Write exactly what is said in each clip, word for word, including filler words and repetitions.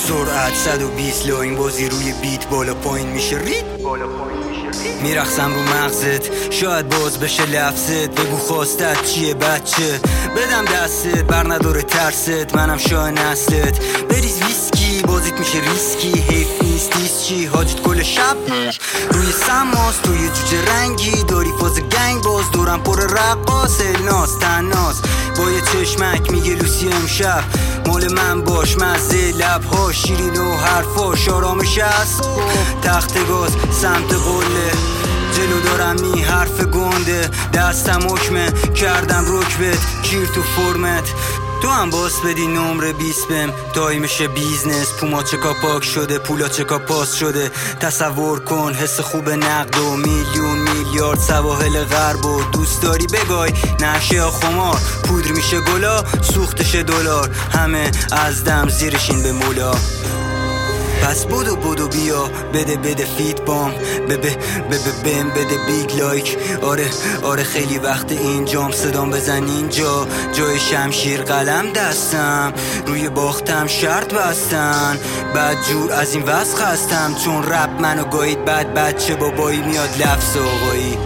سرعت صد و بیست لاین بازی روی بیت بالا پایین میشه رید میرخصم رو مغزت شاید باز بشه لفظت بگو خواستت چیه بچه بدم دستت بر نداره ترست منم شاه نسلت بریز ویسکی بازیت میشه ریسکی حیف نیست دیست چی حاجت کل شب روی سماس توی جوجه رنگی داری فاز گنگ باز دورم پر رقاص الناس تناس با یه چشمک میگه لوسی امشب مال من باش مزه لبها شیرین و حرفاش آرامش هست تخت گاز سمت قله جلو دارم می حرف گنده دستم حکمه کردم رکبت کیر تو فرمت تو هم باس بدی نمره بیست بهم تایمشه بیزنس پوما چکا پاک شده پولا چکا پاس شده تصور کن حس خوب نقد و میلیون میلیارد سواحل غرب و دوست داری بگای نشه یا خمار پودر میشه گلا سوختش دلار همه از دم زیرشین به مولا پس بودو بودو بیا بده بده فیت بام ببه ببه بهم بده بیگ لایک آره آره خیلی وقت اینجام صدام بزن اینجا جای شمشیر قلم دستم روی باختم شرط بستن بعد جور از این وسخ هستم چون رب منو گاهید بعد بچه بابایی میاد لفظ آقایی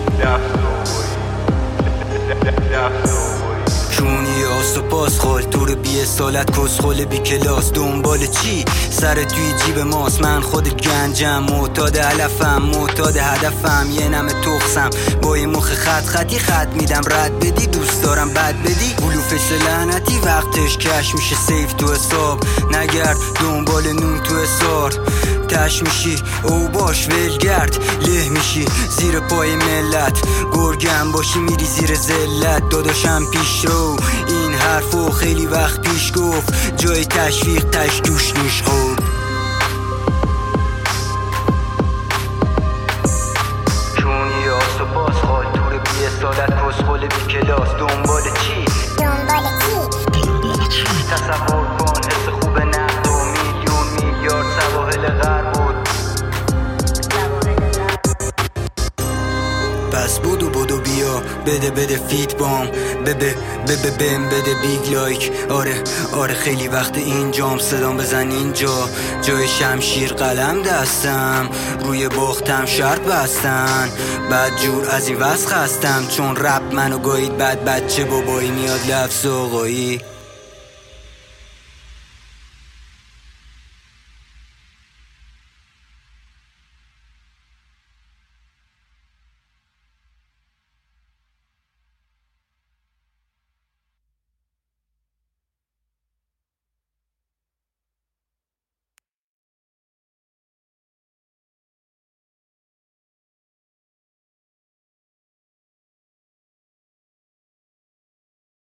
کونی آس و پاس خال تور بی سالت کسخول بی کلاس دنبال چی سر توی جیب ماست من خود گنجم معتاد علفم معتاد هدفم یه نمه تخصم با یه مخ خط خطی خط میدم رد بدی دوست دارم بد بدی بلوفش لعنتی وقتش کش میشه سیف تو حساب نگرد دنبال نون تو حسار تش میشی او باش ولگرد له میشی زیر پای ملت گرگم باشی میری زیر زلت داداشم پیش رو این حرفو خیلی وقت پیش گفت جای تشویق تش دوش نیش خود کونی آس و پاس خال تور بی سالت کسخول بی کلاس دنبال چی؟ دنبال چی؟ تصور کن حس خوب نقد و میلیون میلیارد سواحل غرب بود پس بودو بودو بیا بده بده فیت بام ببه ببه بهم بده بیگ لایک آره آره خیلی وقت اینجام صدام بزن اینجا جای شمشیر قلم دستم روی باختم شرط بستن بعد جور از این وسخ هستم چون رب منو گاهید بعد بچه بابایی میاد لفظ آقایی